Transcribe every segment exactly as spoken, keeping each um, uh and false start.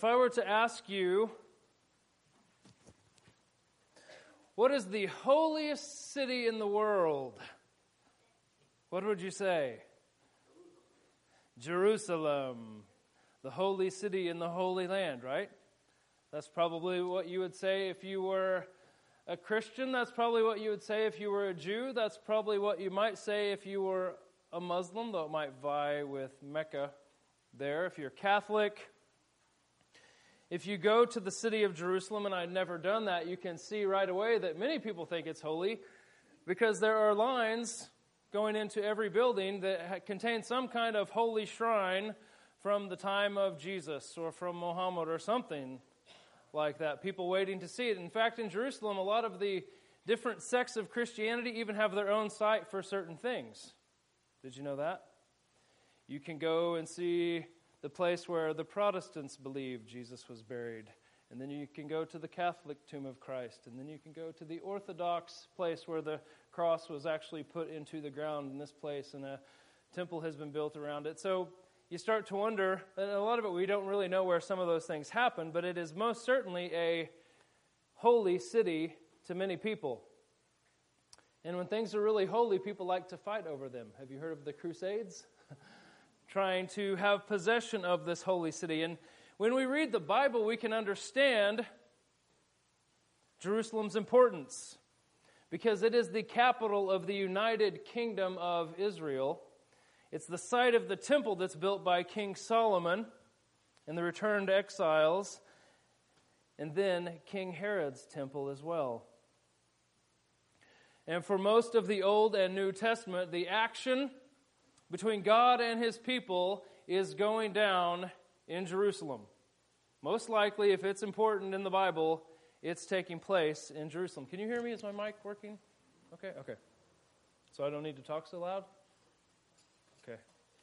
If I were to ask you, what is the holiest city in the world? What would you say? Jerusalem, the holy city in the Holy Land, right? That's probably what you would say if you were a Christian. That's probably what you would say if you were a Jew. That's probably what you might say if you were a Muslim, though it might vie with Mecca there. If you're Catholic, if you go to the city of Jerusalem, and I've never done that, you can see right away that many people think it's holy because there are lines going into every building that contain some kind of holy shrine from the time of Jesus or from Muhammad or something like that. People waiting to see it. In fact, in Jerusalem, a lot of the different sects of Christianity even have their own site for certain things. Did you know that? You can go and see the place where the Protestants believe Jesus was buried. And then you can go to the Catholic tomb of Christ. And then you can go to the Orthodox place where the cross was actually put into the ground in this place, and a temple has been built around it. So you start to wonder, and a lot of it we don't really know where some of those things happen, but it is most certainly a holy city to many people. And when things are really holy, people like to fight over them. Have you heard of the Crusades? Trying to have possession of this holy city. And when we read the Bible, we can understand Jerusalem's importance because it is the capital of the United Kingdom of Israel. It's the site of the temple that's built by King Solomon and the returned exiles, and then King Herod's temple as well. And for most of the Old and New Testament, the action between God and His people is going down in Jerusalem. Most likely, if it's important in the Bible, it's taking place in Jerusalem. Can you hear me? Is my mic working? Okay, okay. So I don't need to talk so loud? Okay.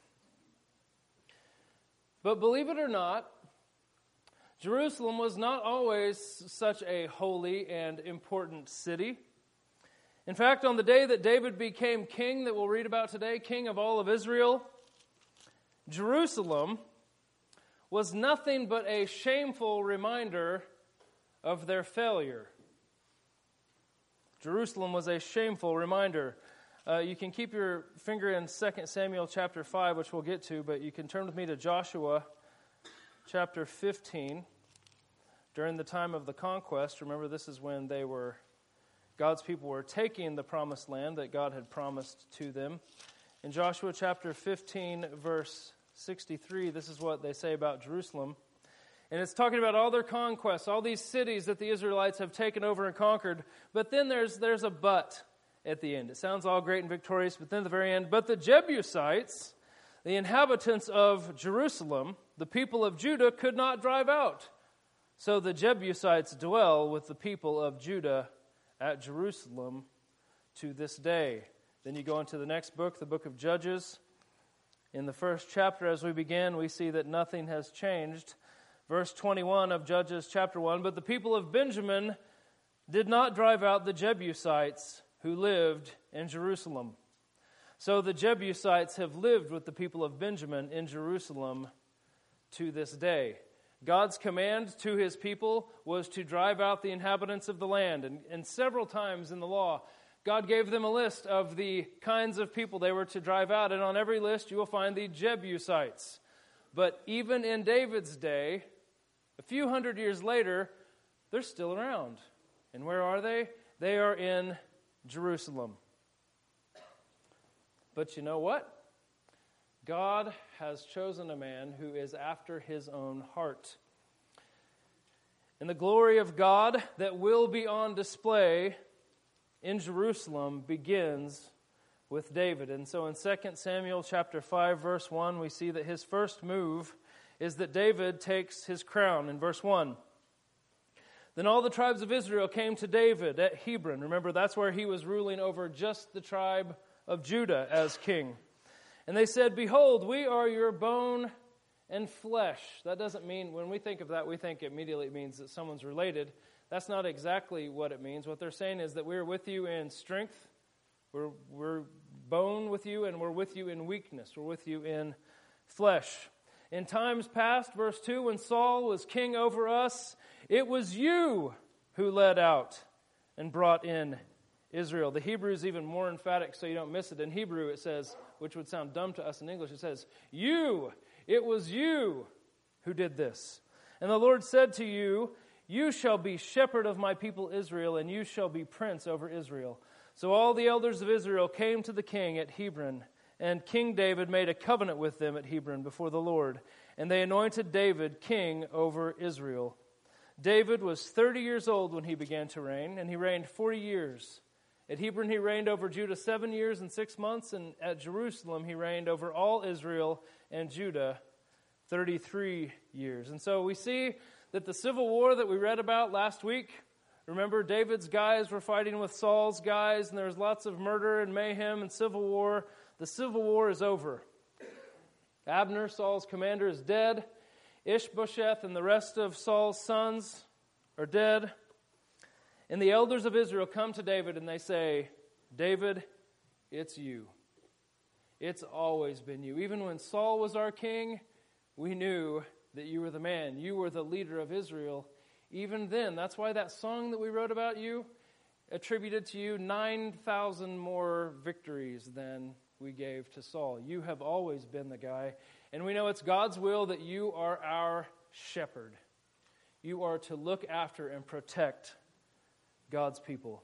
But believe it or not, Jerusalem was not always such a holy and important city. In fact, on the day that David became king, that we'll read about today, king of all of Israel, Jerusalem was nothing but a shameful reminder of their failure. Jerusalem was a shameful reminder. Uh, you can keep your finger in Second Samuel chapter five, which we'll get to, but you can turn with me to Joshua chapter fifteen. During the time of the conquest, remember this is when they were God's people were taking the promised land that God had promised to them. In Joshua chapter fifteen, verse sixty-three, this is what they say about Jerusalem. And it's talking about all their conquests, all these cities that the Israelites have taken over and conquered. But then there's there's a but at the end. It sounds all great and victorious, but then at the very end, but the Jebusites, the inhabitants of Jerusalem, the people of Judah, could not drive out. So the Jebusites dwell with the people of Judah at Jerusalem to this day. Then you go into the next book, the book of Judges. In the first chapter, as we begin, we see that nothing has changed. Verse twenty-one of Judges chapter one, but the people of Benjamin did not drive out the Jebusites who lived in Jerusalem. So the Jebusites have lived with the people of Benjamin in Jerusalem to this day. God's command to His people was to drive out the inhabitants of the land. And, and several times in the law, God gave them a list of the kinds of people they were to drive out. And on every list, you will find the Jebusites. But even in David's day, a few hundred years later, they're still around. And where are they? They are in Jerusalem. But you know what? God has chosen a man who is after His own heart. And the glory of God that will be on display in Jerusalem begins with David. And so in Second Samuel chapter five, verse one, we see that his first move is that David takes his crown. In verse one, then all the tribes of Israel came to David at Hebron. Remember, that's where he was ruling over just the tribe of Judah as king. And they said, behold, we are your bone and flesh. That doesn't mean, when we think of that, we think immediately it means that someone's related. That's not exactly what it means. What they're saying is that we're with you in strength, we're, we're bone with you, and we're with you in weakness. We're with you in flesh. In times past, verse two, when Saul was king over us, it was you who led out and brought in Israel. The Hebrew is even more emphatic so you don't miss it. In Hebrew it says, which would sound dumb to us in English, it says, you, it was you who did this. And the Lord said to you, you shall be shepherd of my people Israel, and you shall be prince over Israel. So all the elders of Israel came to the king at Hebron, and King David made a covenant with them at Hebron before the Lord, and they anointed David king over Israel. David was thirty years old when he began to reign, and he reigned forty years. At Hebron he reigned over Judah seven years and six months, and at Jerusalem he reigned over all Israel and Judah thirty-three years. And so we see that the civil war that we read about last week, remember David's guys were fighting with Saul's guys, and there was lots of murder and mayhem and civil war. The civil war is over. Abner, Saul's commander, is dead. Ishbosheth and the rest of Saul's sons are dead. And the elders of Israel come to David and they say, David, it's you. It's always been you. Even when Saul was our king, we knew that you were the man. You were the leader of Israel. Even then, that's why that song that we wrote about you attributed to you nine thousand more victories than we gave to Saul. You have always been the guy. And we know it's God's will that you are our shepherd. You are to look after and protect God's people.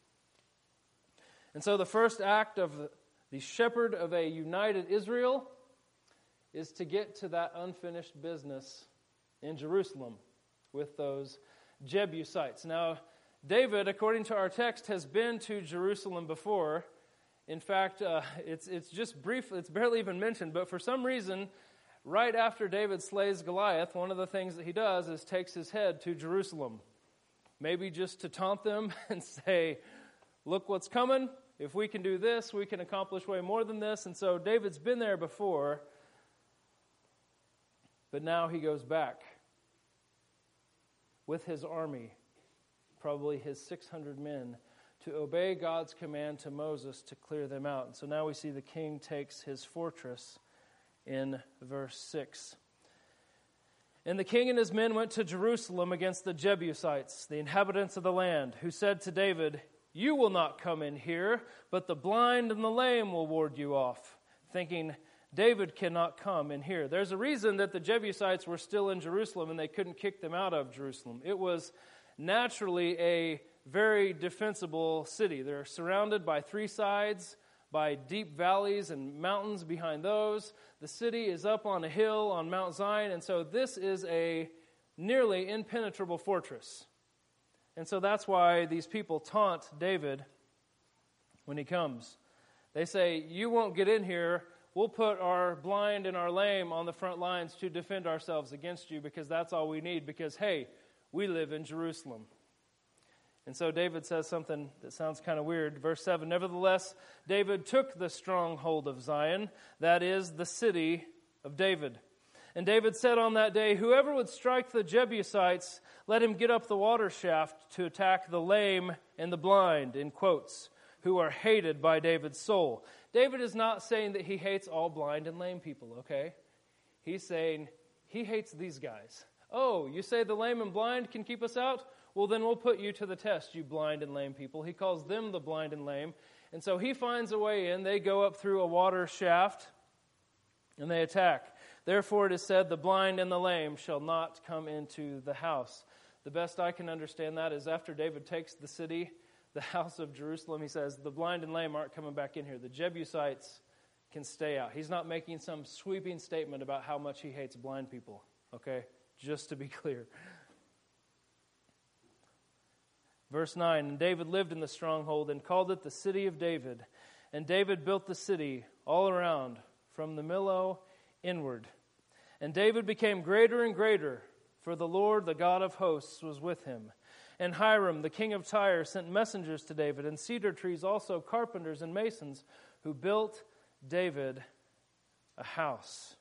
And so the first act of the shepherd of a united Israel is to get to that unfinished business in Jerusalem with those Jebusites. Now, David, according to our text, has been to Jerusalem before. In fact, uh, it's it's just brief, it's barely even mentioned, but for some reason, right after David slays Goliath, one of the things that he does is takes his head to Jerusalem. Maybe just to taunt them and say, look what's coming. If we can do this, we can accomplish way more than this. And so David's been there before, but now he goes back with his army, probably his six hundred men, to obey God's command to Moses to clear them out. And so now we see the king takes his fortress in verse six. And the king and his men went to Jerusalem against the Jebusites, the inhabitants of the land, who said to David, you will not come in here, but the blind and the lame will ward you off, thinking, David cannot come in here. There's a reason that the Jebusites were still in Jerusalem and they couldn't kick them out of Jerusalem. It was naturally a very defensible city. They're surrounded by three sides, by deep valleys and mountains behind those. The city is up on a hill on Mount Zion, and so this is a nearly impenetrable fortress. And so that's why these people taunt David when he comes. They say, you won't get in here. We'll put our blind and our lame on the front lines to defend ourselves against you because that's all we need because, hey, we live in Jerusalem. And so David says something that sounds kind of weird. Verse seven, nevertheless, David took the stronghold of Zion, that is, the city of David. And David said on that day, whoever would strike the Jebusites, let him get up the water shaft to attack the lame and the blind, in quotes, who are hated by David's soul. David is not saying that he hates all blind and lame people, okay? He's saying he hates these guys. Oh, you say the lame and blind can keep us out? Well, then we'll put you to the test, you blind and lame people. He calls them the blind and lame. And so he finds a way in. They go up through a water shaft and they attack. Therefore it is said, the blind and the lame shall not come into the house. The best I can understand that is after David takes the city, the house of Jerusalem, he says, the blind and lame aren't coming back in here. The Jebusites can stay out. He's not making some sweeping statement about how much he hates blind people, okay? Just to be clear. Verse nine, and David lived in the stronghold and called it the city of David. And David built the city all around from the Millo inward. And David became greater and greater, for the Lord, the God of hosts, was with him. And Hiram, the king of Tyre, sent messengers to David, and cedar trees also, carpenters and masons, who built David a house.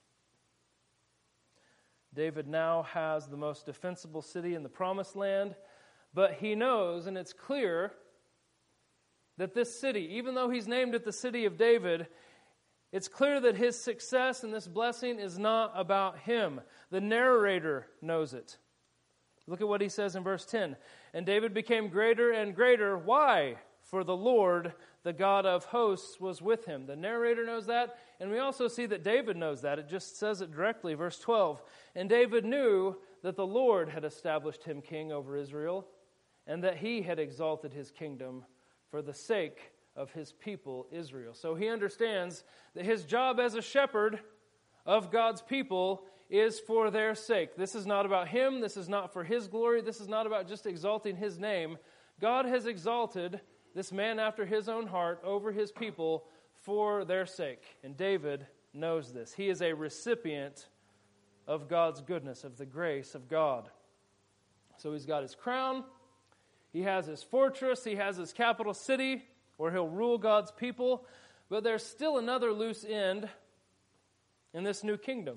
David now has the most defensible city in the promised land, but he knows, and it's clear, that this city, even though he's named it the city of David, It's clear that his success and this blessing is not about him. The narrator knows it. Look at what he says in verse ten. And David became greater and greater. Why? For the Lord, the God of hosts, was with him. The narrator knows that, and we also see that David knows that. It just says it directly, verse twelve. And David knew that the Lord had established him king over Israel, and that he had exalted his kingdom for the sake of his people Israel. So he understands that his job as a shepherd of God's people is for their sake. This is not about him. This is not for his glory. This is not about just exalting his name. God has exalted this man after his own heart over his people for their sake. And David knows this. He is a recipient of God's goodness, of the grace of God. So he's got his crown. He has his fortress. He has his capital city where he'll rule God's people. But there's still another loose end in this new kingdom.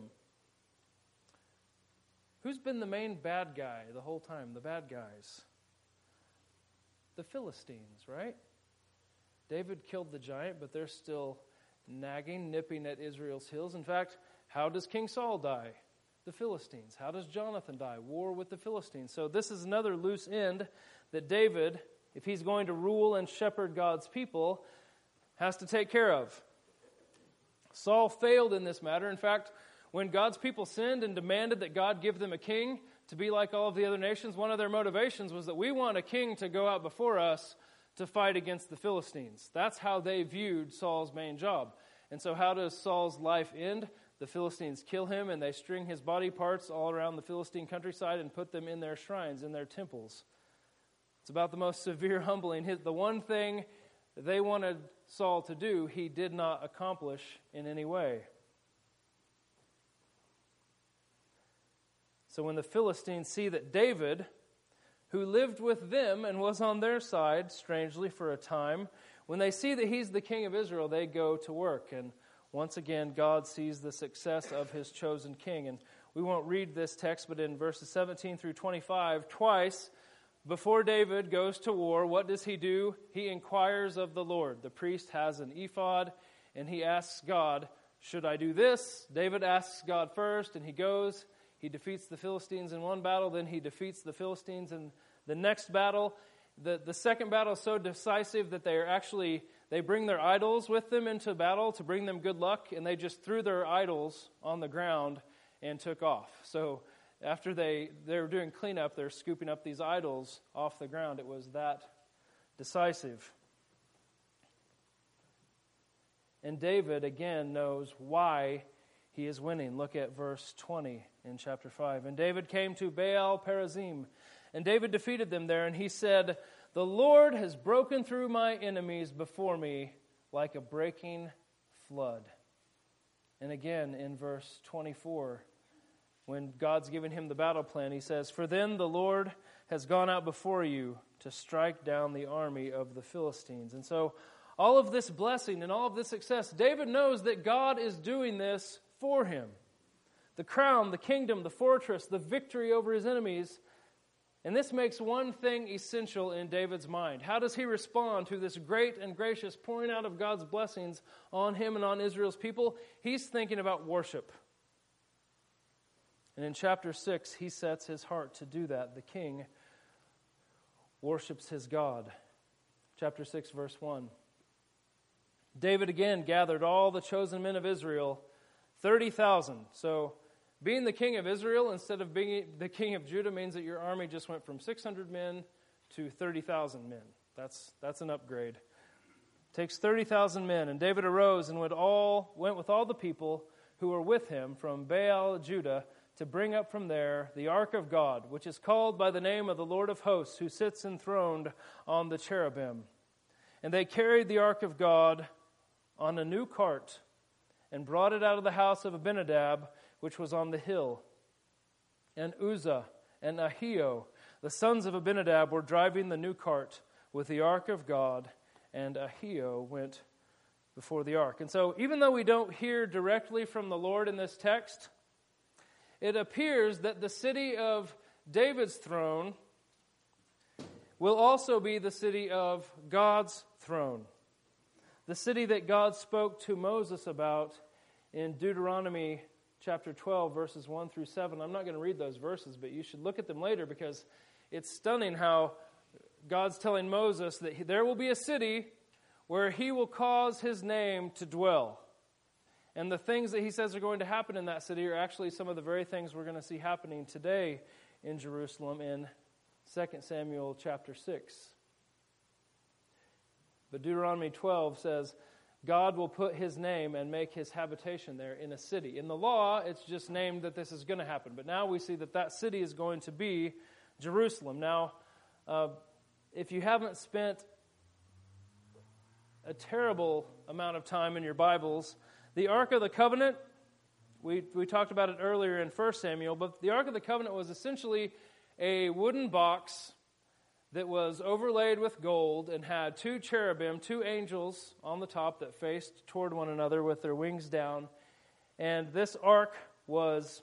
Who's been the main bad guy the whole time? The bad guys. The Philistines, right? David killed the giant, but they're still nagging, nipping at Israel's heels. In fact, how does King Saul die? The Philistines. How does Jonathan die? War with the Philistines. So this is another loose end that David, if he's going to rule and shepherd God's people, has to take care of. Saul failed in this matter. In fact, when God's people sinned and demanded that God give them a king to be like all of the other nations, one of their motivations was that we want a king to go out before us to fight against the Philistines. That's how they viewed Saul's main job. And so how does Saul's life end? The Philistines kill him, and they string his body parts all around the Philistine countryside and put them in their shrines, in their temples. It's about the most severe humbling. His, the one thing they wanted Saul to do, he did not accomplish in any way. So when the Philistines see that David, who lived with them and was on their side, strangely for a time, when they see that he's the king of Israel, they go to work. And once again, God sees the success of his chosen king. And we won't read this text, but in verses seventeen through twenty-five, twice before David goes to war, what does he do? He inquires of the Lord. The priest has an ephod, and he asks God, should I do this? David asks God first, and he goes. He defeats the Philistines in one battle, then he defeats the Philistines in the next battle. The, the second battle is so decisive that they are actually, they bring their idols with them into battle to bring them good luck, and they just threw their idols on the ground and took off. So after they, they were doing cleanup, they're scooping up these idols off the ground. It was that decisive. And David, again, knows why he is winning. Look at verse twenty in chapter five. And David came to Baal Perazim, and David defeated them there, and he said, the Lord has broken through my enemies before me like a breaking flood. And again in verse twenty-four, when God's given him the battle plan, he says, for then the Lord has gone out before you to strike down the army of the Philistines. And so all of this blessing and all of this success, David knows that God is doing this for him. The crown, the kingdom, the fortress, the victory over his enemies. And this makes one thing essential in David's mind. How does he respond to this great and gracious pouring out of God's blessings on him and on Israel's people? He's thinking about worship. And in chapter six, he sets his heart to do that. The king worships his God. Chapter six, verse one. David again gathered all the chosen men of Israel, thirty thousand. So being the king of Israel instead of being the king of Judah means that your army just went from six hundred men to thirty thousand men. That's that's an upgrade. It takes thirty thousand men. And David arose and went, all, went with all the people who were with him from Baal, Judah, to bring up from there the ark of God, which is called by the name of the Lord of hosts, who sits enthroned on the cherubim. And they carried the ark of God on a new cart and brought it out of the house of Abinadab, which was on the hill. And Uzzah and Ahio, the sons of Abinadab, were driving the new cart with the ark of God, and Ahio went before the ark. And so even though we don't hear directly from the Lord in this text, it appears that the city of David's throne will also be the city of God's throne. the city that God spoke to Moses about in Deuteronomy chapter twelve, verses one through seven. I'm not going to read those verses, but you should look at them later because it's stunning how God's telling Moses that there will be a city where he will cause his name to dwell. And the things that he says are going to happen in that city are actually some of the very things we're going to see happening today in Jerusalem in Second Samuel chapter six. But Deuteronomy twelve says, God will put his name and make his habitation there in a city. In the law, it's just named that this is going to happen. But now we see that that city is going to be Jerusalem. Now, uh, if you haven't spent a terrible amount of time in your Bibles, the Ark of the Covenant, we, we talked about it earlier in First Samuel, but the Ark of the Covenant was essentially a wooden box that was overlaid with gold and had two cherubim, two angels on the top that faced toward one another with their wings down. And this ark was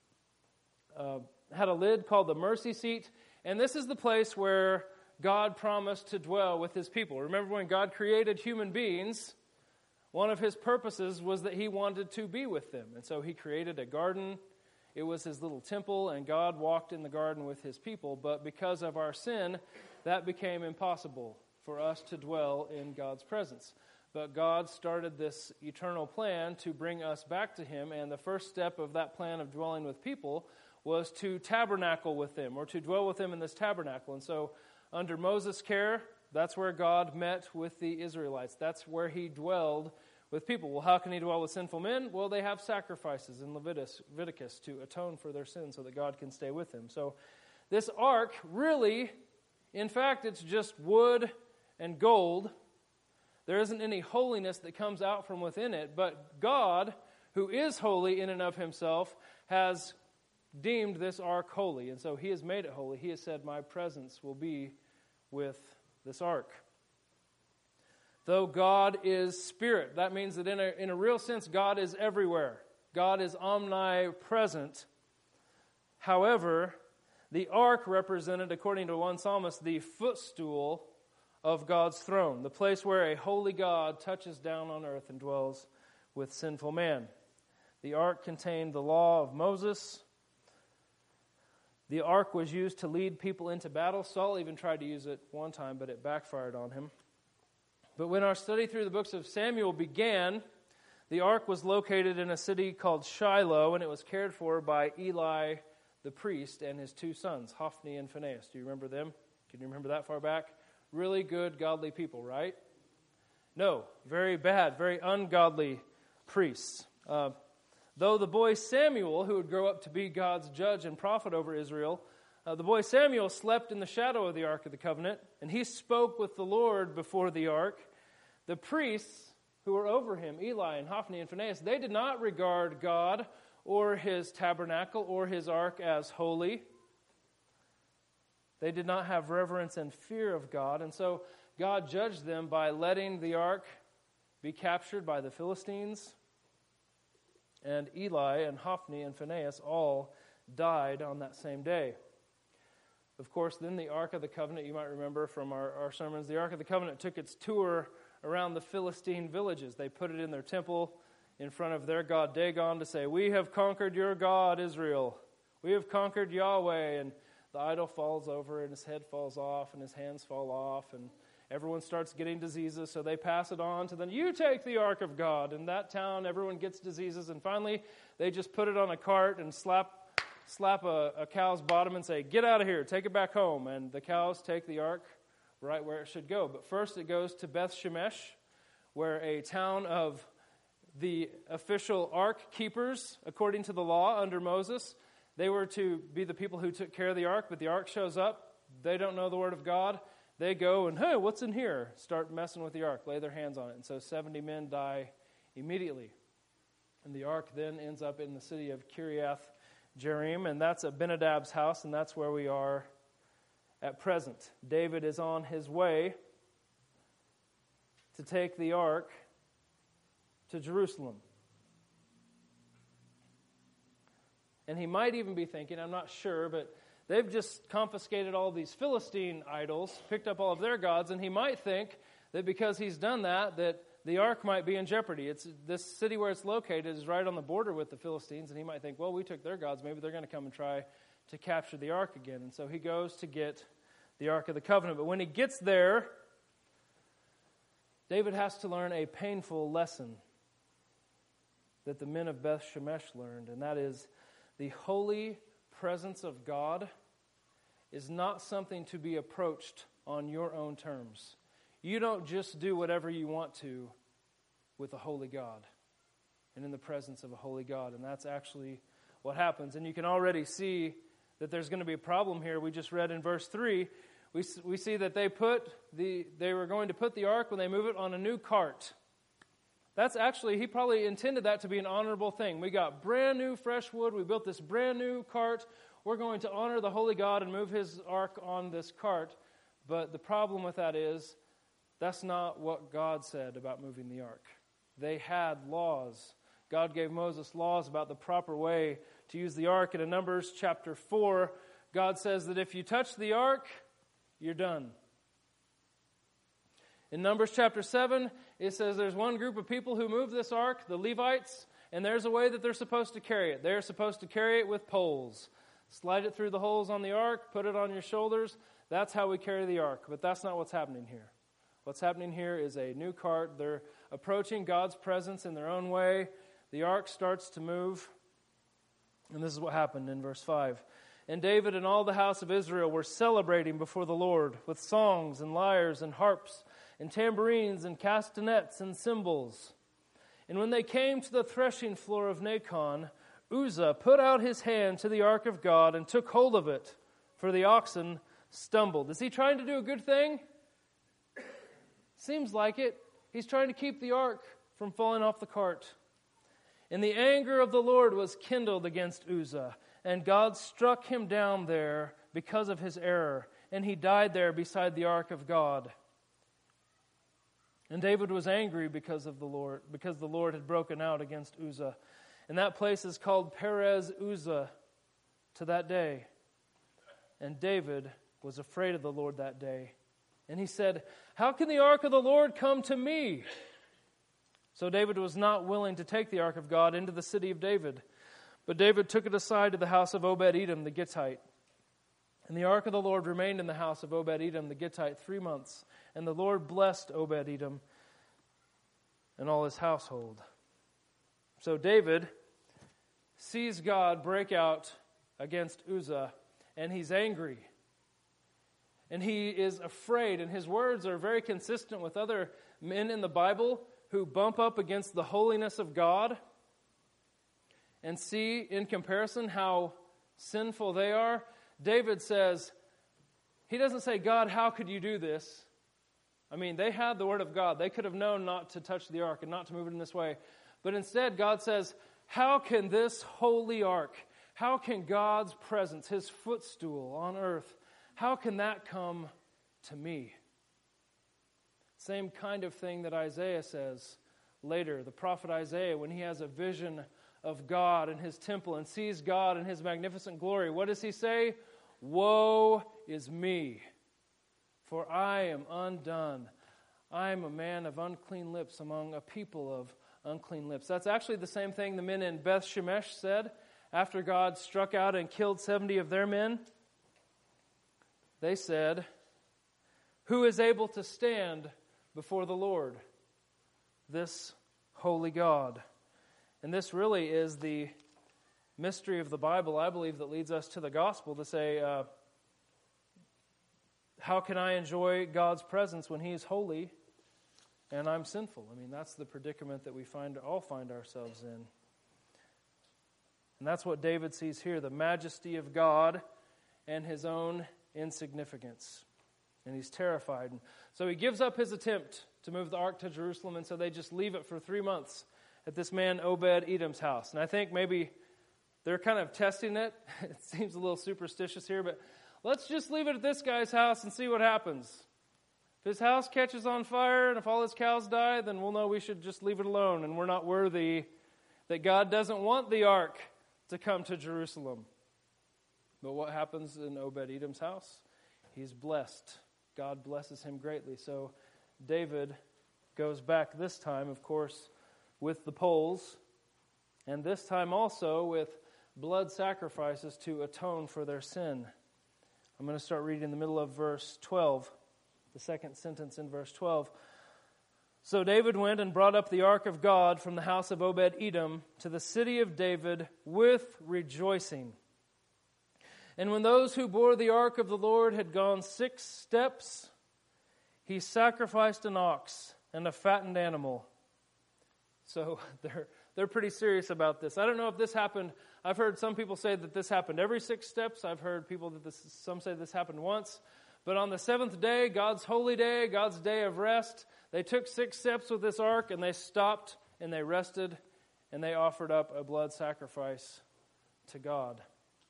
uh, had a lid called the mercy seat. And this is the place where God promised to dwell with his people. Remember when God created human beings, one of his purposes was that he wanted to be with them. And so he created a garden. It was his little temple, and God walked in the garden with his people. But because of our sin, that became impossible for us to dwell in God's presence. But God started this eternal plan to bring us back to him, and the first step of that plan of dwelling with people was to tabernacle with them, or to dwell with them in this tabernacle. And so under Moses' care, that's where God met with the Israelites. That's where he dwelled with people. Well, how can he dwell with sinful men? Well, they have sacrifices in Leviticus, Leviticus to atone for their sins so that God can stay with them. So this ark really, in fact, it's just wood and gold. There isn't any holiness that comes out from within it, but God, who is holy in and of himself, has deemed this ark holy. And so he has made it holy. He has said, my presence will be with this ark. Though God is spirit, that means that in a, in a real sense, God is everywhere. God is omnipresent. However, the ark represented, according to one psalmist, the footstool of God's throne, the place where a holy God touches down on earth and dwells with sinful man. The ark contained the law of Moses. The ark was used to lead people into battle. Saul even tried to use it one time, but it backfired on him. But when our study through the books of Samuel began, the ark was located in a city called Shiloh, and it was cared for by Eli the priest and his two sons, Hophni and Phinehas. Do you remember them? Can you remember that far back? Really good, godly people, right? No, very bad, very ungodly priests. Uh, though the boy Samuel, who would grow up to be God's judge and prophet over Israel, uh, the boy Samuel slept in the shadow of the Ark of the Covenant, and he spoke with the Lord before the ark. The priests who were over him, Eli and Hophni and Phinehas, they did not regard God or his tabernacle or his ark as holy. They did not have reverence and fear of God, and so God judged them by letting the ark be captured by the Philistines. And Eli and Hophni and Phinehas all died on that same day. Of course, then the Ark of the Covenant, you might remember from our, our sermons, the Ark of the Covenant took its tour around the Philistine villages. They put it in their temple in front of their god Dagon to say, we have conquered your God, Israel. We have conquered Yahweh. And the idol falls over and his head falls off and his hands fall off and everyone starts getting diseases, so they pass it on to them. You take the Ark of God. In that town, everyone gets diseases, and finally they just put it on a cart and slap slap a, a cow's bottom and say, get out of here, take it back home. And the cows take the ark right where it should go. But first it goes to Beth Shemesh, where a town of the official ark keepers, according to the law under Moses, they were to be the people who took care of the ark, but the ark shows up. They don't know the word of God. They go and, hey, what's in here? Start messing with the ark, lay their hands on it. And so seventy men die immediately. And the ark then ends up in the city of Kiriath Jearim, and that's Abinadab's house, and that's where we are at present. David is on his way to take the ark to Jerusalem. And he might even be thinking, I'm not sure, but they've just confiscated all these Philistine idols, picked up all of their gods, and he might think that because he's done that, that the ark might be in jeopardy. It's this city where it's located is right on the border with the Philistines, and he might think, well, we took their gods. Maybe they're going to come and try to capture the ark again. And so he goes to get the Ark of the Covenant. But when he gets there, David has to learn a painful lesson that the men of Beth Shemesh learned, and that is the holy presence of God is not something to be approached on your own terms. You don't just do whatever you want to with a holy God and in the presence of a holy God, and that's actually what happens. And you can already see that there's going to be a problem here. We just read in verse three, we we see that they put the they were going to put the ark when they move it on a new cart. That's actually, he probably intended that to be an honorable thing. We got brand new fresh wood. We built this brand new cart. We're going to honor the holy God and move his ark on this cart. But the problem with that is that's not what God said about moving the ark. They had laws. God gave Moses laws about the proper way to use the ark. And in Numbers chapter four, God says that if you touch the ark, you're done. In Numbers chapter seven, it says there's one group of people who move this ark, the Levites, and there's a way that they're supposed to carry it. They're supposed to carry it with poles. Slide it through the holes on the ark, put it on your shoulders. That's how we carry the ark. But that's not what's happening here. What's happening here is a new cart. They're approaching God's presence in their own way. The ark starts to move. And this is what happened in verse five. And David and all the house of Israel were celebrating before the Lord with songs and lyres and harps and tambourines and castanets and cymbals. And when they came to the threshing floor of Nacon, Uzzah put out his hand to the ark of God and took hold of it, for the oxen stumbled. Is he trying to do a good thing? Seems like it. He's trying to keep the ark from falling off the cart. And the anger of the Lord was kindled against Uzzah, and God struck him down there because of his error, and he died there beside the ark of God. And David was angry because of the Lord, because the Lord had broken out against Uzzah. And that place is called Perez Uzzah to that day. And David was afraid of the Lord that day. And he said, "How can the ark of the Lord come to me?" So David was not willing to take the ark of God into the city of David. But David took it aside to the house of Obed-Edom the Gittite. And the ark of the Lord remained in the house of Obed-Edom the Gittite three months. And the Lord blessed Obed-Edom and all his household. So David sees God break out against Uzzah, and he's angry. And he is afraid, and his words are very consistent with other men in the Bible who bump up against the holiness of God and see in comparison how sinful they are. David says, he doesn't say, "God, how could you do this?" I mean, they had the word of God. They could have known not to touch the ark and not to move it in this way. But instead, God says, how can this holy ark, how can God's presence, his footstool on earth, how can that come to me? Same kind of thing that Isaiah says later. The prophet Isaiah, when he has a vision of God in his temple and sees God in his magnificent glory, what does he say? "Woe is me, for I am undone. I am a man of unclean lips among a people of unclean lips." That's actually the same thing the men in Beth Shemesh said after God struck out and killed seventy of their men. They said, "Who is able to stand before the Lord, this holy God?" And this really is the mystery of the Bible, I believe, that leads us to the gospel to say, uh, how can I enjoy God's presence when he is holy and I'm sinful? I mean, that's the predicament that we find all find ourselves in. And that's what David sees here, the majesty of God and his own insignificance. And he's terrified. So he gives up his attempt to move the ark to Jerusalem, and so they just leave it for three months at this man Obed-Edom's house. And I think maybe they're kind of testing it. It seems a little superstitious here, but let's just leave it at this guy's house and see what happens. If his house catches on fire and if all his cows die, then we'll know we should just leave it alone and we're not worthy, that God doesn't want the ark to come to Jerusalem. But what happens in Obed-Edom's house? He's blessed. God blesses him greatly. So David goes back this time, of course, with the poles, and this time also with blood sacrifices to atone for their sin. I'm going to start reading in the middle of verse twelve, the second sentence in verse twelve. So David went and brought up the ark of God from the house of Obed-Edom to the city of David with rejoicing. And when those who bore the ark of the Lord had gone six steps, he sacrificed an ox and a fattened animal. So they're they're pretty serious about this. I don't know if this happened. I've heard some people say that this happened every six steps. I've heard people that this some say this happened once. But on the seventh day, God's holy day, God's day of rest, they took six steps with this ark and they stopped and they rested and they offered up a blood sacrifice to God.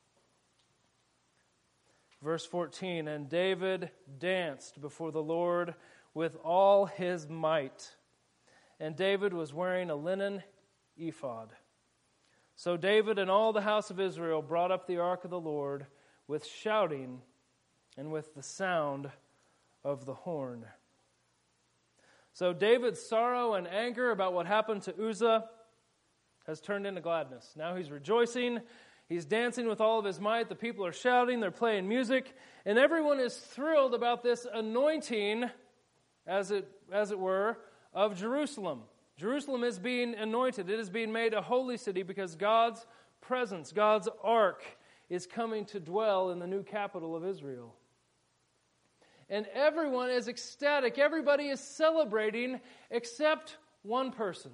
Verse fourteen, and David danced before the Lord with all his might. And David was wearing a linen ephod. So David and all the house of Israel brought up the ark of the Lord with shouting and with the sound of the horn. So David's sorrow and anger about what happened to Uzzah has turned into gladness. Now he's rejoicing. He's dancing with all of his might. The people are shouting. They're playing music. And everyone is thrilled about this anointing, as it, as it were, of Jerusalem. Jerusalem is being anointed. It is being made a holy city because God's presence, God's ark, is coming to dwell in the new capital of Israel. And everyone is ecstatic. Everybody is celebrating except one person.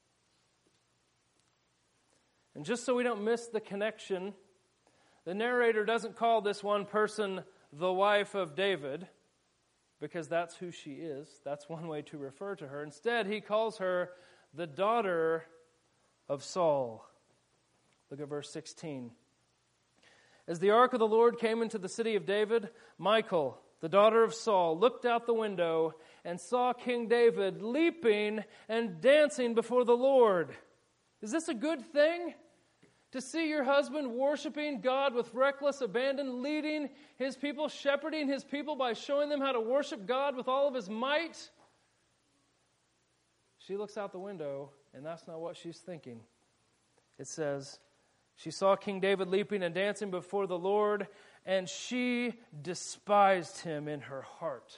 And just so we don't miss the connection, the narrator doesn't call this one person the wife of David, because that's who she is. That's one way to refer to her. Instead, he calls her the daughter of Saul. Look at verse sixteen. As the ark of the Lord came into the city of David, Michal, the daughter of Saul, looked out the window and saw King David leaping and dancing before the Lord. Is this a good thing? To see your husband worshiping God with reckless abandon, leading his people, shepherding his people by showing them how to worship God with all of his might? She looks out the window, and that's not what she's thinking. It says, she saw King David leaping and dancing before the Lord, and she despised him in her heart.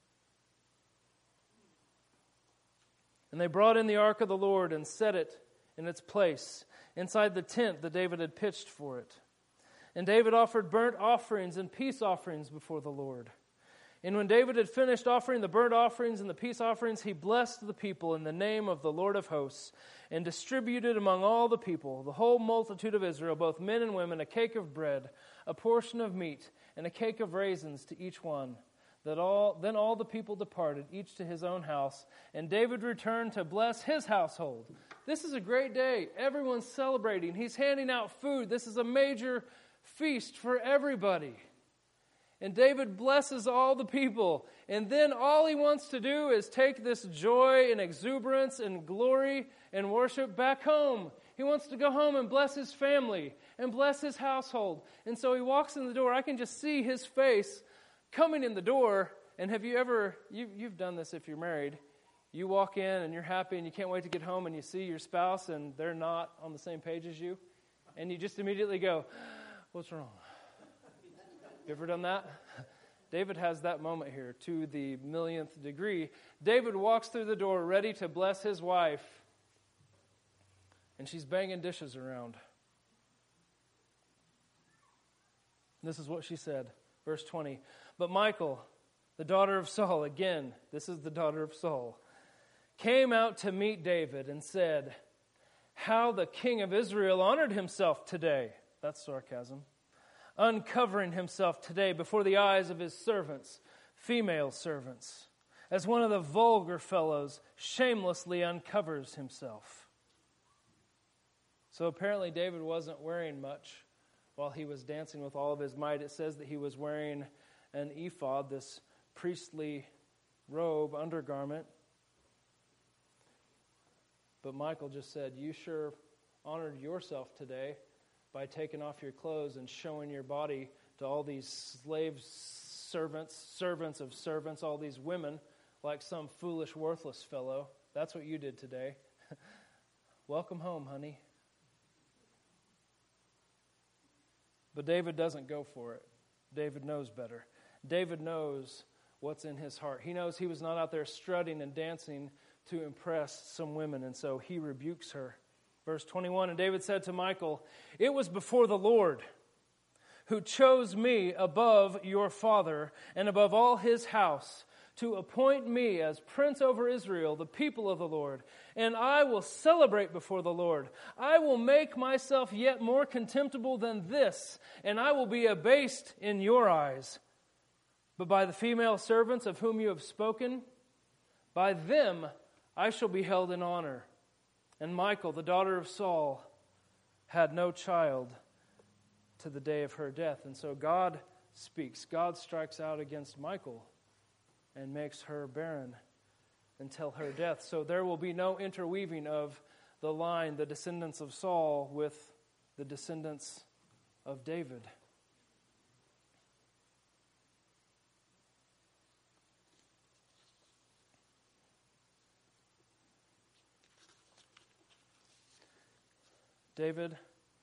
And they brought in the ark of the Lord and set it in its place inside the tent that David had pitched for it. And David offered burnt offerings and peace offerings before the Lord. And when David had finished offering the burnt offerings and the peace offerings, he blessed the people in the name of the Lord of hosts and distributed among all the people, the whole multitude of Israel, both men and women, a cake of bread, a portion of meat, and a cake of raisins to each one. That all then all the people departed, each to his own house, and David returned to bless his household. This is a great day. Everyone's celebrating. He's handing out food. This is a major feast for everybody. And David blesses all the people. And then all he wants to do is take this joy and exuberance and glory and worship back home. He wants to go home and bless his family and bless his household. And so he walks in the door. I can just see his face coming in the door. And have you ever, you, you've done this if you're married, you walk in and you're happy and you can't wait to get home and you see your spouse and they're not on the same page as you. And you just immediately go, what's wrong? You ever done that? David has that moment here to the millionth degree. David walks through the door ready to bless his wife, and she's banging dishes around. This is what she said, verse twenty. But Michal, the daughter of Saul, again, this is the daughter of Saul, came out to meet David and said, how the king of Israel honored himself today. That's sarcasm. Uncovering himself today before the eyes of his servants, female servants, as one of the vulgar fellows shamelessly uncovers himself. So apparently David wasn't wearing much while he was dancing with all of his might. It says that he was wearing an ephod, this priestly robe, undergarment. But Michal just said, you sure honored yourself today by taking off your clothes and showing your body to all these slave servants, servants of servants, all these women like some foolish, worthless fellow. That's what you did today. Welcome home, honey. But David doesn't go for it. David knows better. David knows what's in his heart. He knows he was not out there strutting and dancing to impress some women, and so he rebukes her. Verse twenty-one, and David said to Michal, "It was before the Lord who chose me above your father and above all his house to appoint me as prince over Israel, the people of the Lord. And I will celebrate before the Lord. I will make myself yet more contemptible than this, and I will be abased in your eyes. But by the female servants of whom you have spoken, by them I shall be held in honor." And Michal, the daughter of Saul, had no child to the day of her death. And so God speaks. God strikes out against Michal and makes her barren until her death. So there will be no interweaving of the line, the descendants of Saul, with the descendants of David. David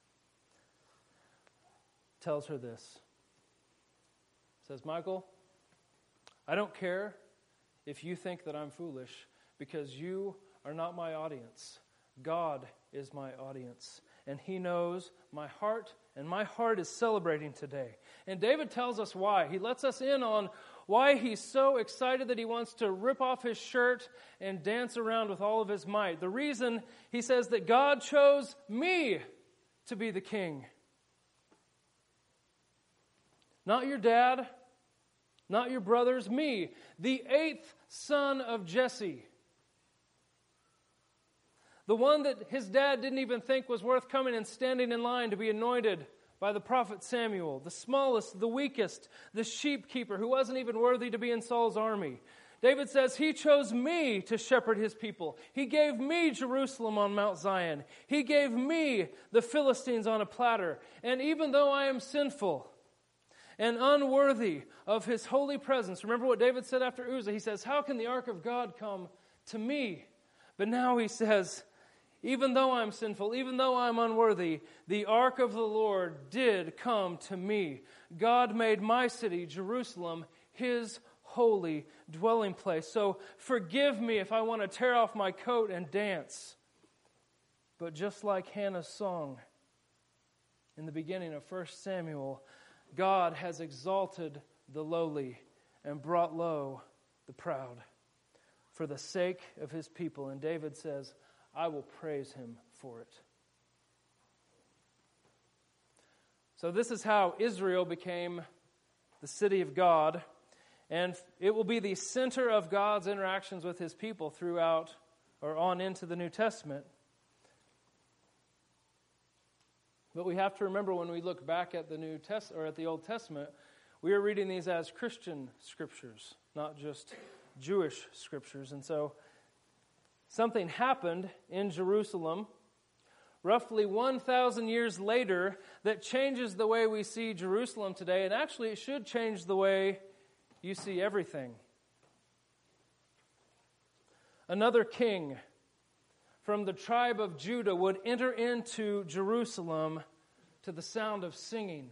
tells her this. Says, "Michal, I don't care if you think that I'm foolish, because you are not my audience. God is my audience, and He knows my heart, and my heart is celebrating today." And David tells us why. He lets us in on why he's so excited that he wants to rip off his shirt and dance around with all of his might. The reason, he says, that God chose me to be the king. Not your dad, not your brothers, me, the eighth son of Jesse. The one that his dad didn't even think was worth coming and standing in line to be anointed by the prophet Samuel. The smallest, the weakest, the sheep keeper who wasn't even worthy to be in Saul's army. David says, He chose me to shepherd His people. He gave me Jerusalem on Mount Zion. He gave me the Philistines on a platter. And even though I am sinful and unworthy of His holy presence, remember what David said after Uzzah? He says, how can the ark of God come to me? But now he says, even though I'm sinful, even though I'm unworthy, the ark of the Lord did come to me. God made my city, Jerusalem, His holy dwelling place. So forgive me if I want to tear off my coat and dance. But just like Hannah's song in the beginning of First Samuel, God has exalted the lowly and brought low the proud for the sake of His people. And David says, I will praise Him for it. So this is how Israel became the city of God, and it will be the center of God's interactions with His people throughout or on into the New Testament. But we have to remember when we look back at the New Test or at the Old Testament, we are reading these as Christian scriptures, not just Jewish scriptures. And so something happened in Jerusalem roughly one thousand years later that changes the way we see Jerusalem today, and actually it should change the way you see everything. Another king from the tribe of Judah would enter into Jerusalem to the sound of singing.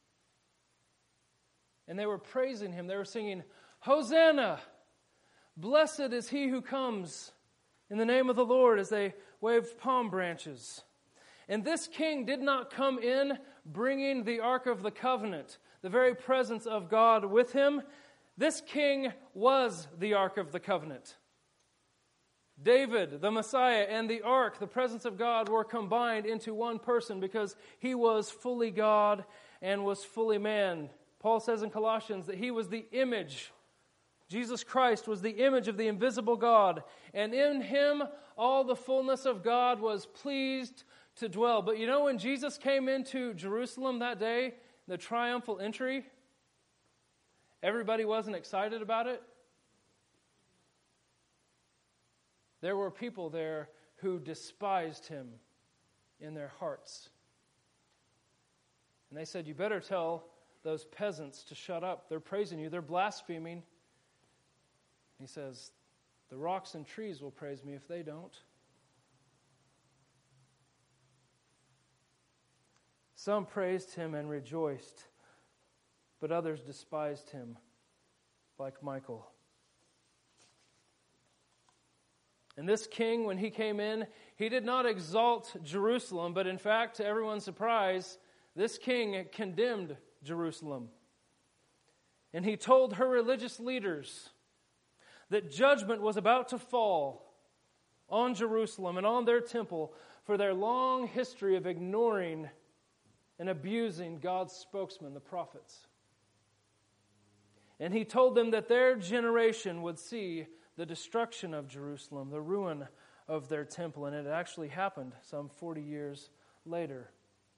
And they were praising him. They were singing, Hosanna! Blessed is he who comes in the name of the Lord, as they waved palm branches. And this king did not come in bringing the Ark of the Covenant, the very presence of God with him. This king was the Ark of the Covenant. David, the Messiah, and the Ark, the presence of God, were combined into one person because he was fully God and was fully man. Paul says in Colossians that he was the image. Jesus Christ was the image of the invisible God, and in Him all the fullness of God was pleased to dwell. But you know, when Jesus came into Jerusalem that day, the triumphal entry, everybody wasn't excited about it. There were people there who despised Him in their hearts. And they said, you better tell those peasants to shut up. They're praising you. They're blaspheming. He says, The rocks and trees will praise me if they don't. Some praised him and rejoiced, but others despised him, like Michael. And this king, when he came in, he did not exalt Jerusalem, but in fact, to everyone's surprise, this king condemned Jerusalem. And he told her religious leaders that judgment was about to fall on Jerusalem and on their temple for their long history of ignoring and abusing God's spokesman, the prophets. And he told them that their generation would see the destruction of Jerusalem, the ruin of their temple. And it actually happened some forty years later.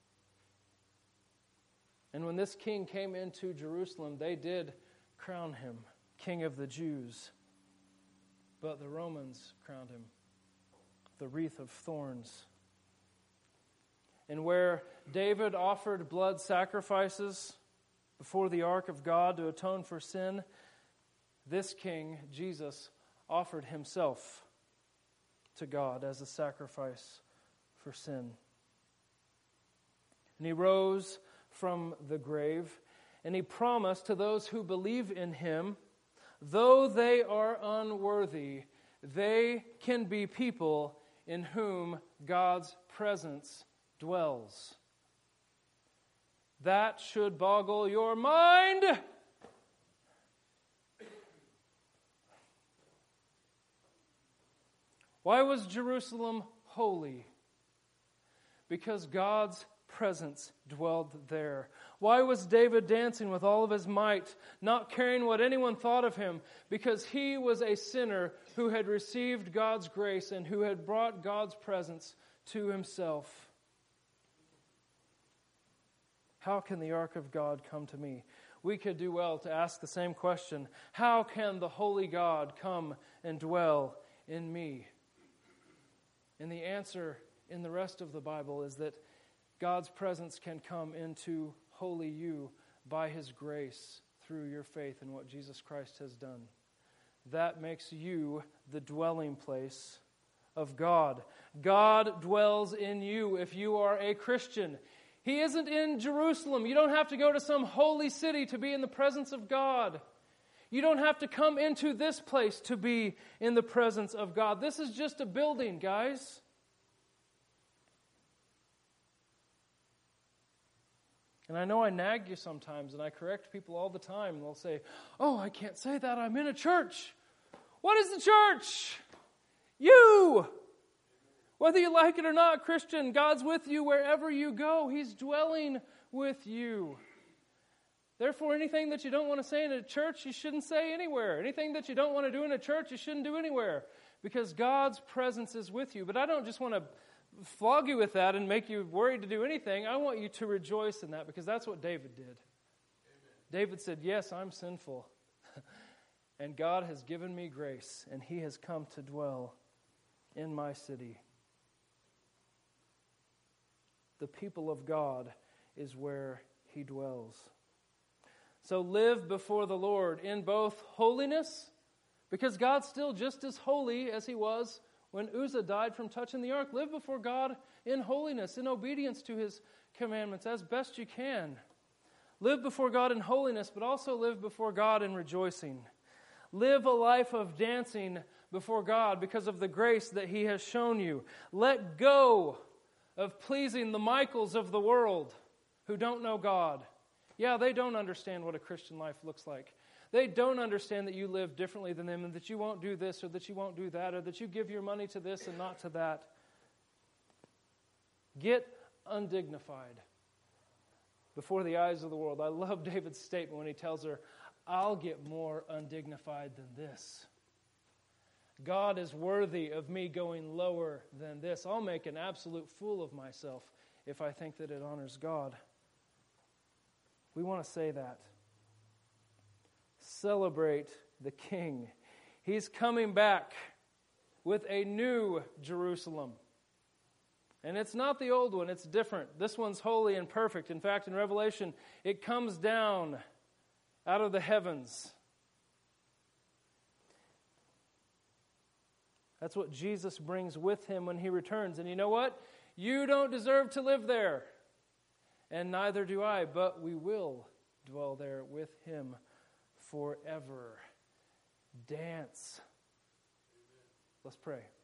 And when this king came into Jerusalem, they did crown him King of the Jews. But the Romans crowned him the wreath of thorns. And where David offered blood sacrifices before the ark of God to atone for sin, this king, Jesus, offered himself to God as a sacrifice for sin. And he rose from the grave, and he promised to those who believe in him, though they are unworthy, they can be people in whom God's presence dwells. That should boggle your mind. Why was Jerusalem holy? Because God's presence dwelled there. Why was David dancing with all of his might, not caring what anyone thought of him? Because he was a sinner who had received God's grace and who had brought God's presence to himself. How can the ark of God come to me? We could do well to ask the same question. How can the holy God come and dwell in me? And the answer in the rest of the Bible is that God's presence can come into holy you by His grace through your faith in what Jesus Christ has done. That makes you the dwelling place of God. God dwells in you if you are a Christian. He isn't in Jerusalem. You don't have to go to some holy city to be in the presence of God. You don't have to come into this place to be in the presence of God. This is just a building, guys. And I know I nag you sometimes, and I correct people all the time. And they'll say, oh, I can't say that. I'm in a church. What is the church? You! Whether you like it or not, Christian, God's with you wherever you go. He's dwelling with you. Therefore, anything that you don't want to say in a church, you shouldn't say anywhere. Anything that you don't want to do in a church, you shouldn't do anywhere. Because God's presence is with you. But I don't just want to flog you with that and make you worried to do anything. I want you to rejoice in that, because that's what David did. Amen. David said, yes, I'm sinful. And God has given me grace, and He has come to dwell in my city. The people of God is where He dwells. So live before the Lord in both holiness, because God's still just as holy as He was when Uzzah died from touching the ark. Live before God in holiness, in obedience to His commandments as best you can. Live before God in holiness, but also live before God in rejoicing. Live a life of dancing before God because of the grace that He has shown you. Let go of pleasing the Michaels of the world who don't know God. Yeah, they don't understand what a Christian life looks like. They don't understand that you live differently than them and that you won't do this or that you won't do that or that you give your money to this and not to that. Get undignified before the eyes of the world. I love David's statement when he tells her, I'll get more undignified than this. God is worthy of me going lower than this. I'll make an absolute fool of myself if I think that it honors God. We want to say that. Celebrate the King. He's coming back with a new Jerusalem. And it's not the old one, it's different. This one's holy and perfect. In fact, in Revelation, it comes down out of the heavens. That's what Jesus brings with him when he returns. And you know what? You don't deserve to live there. And neither do I, but we will dwell there with him forever. Dance. Let's pray.